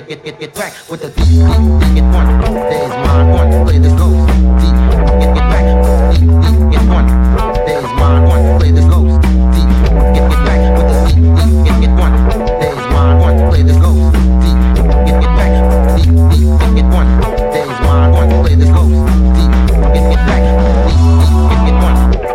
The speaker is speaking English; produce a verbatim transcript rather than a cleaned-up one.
get get get get crack with the get get get one days, man, one play the ghost.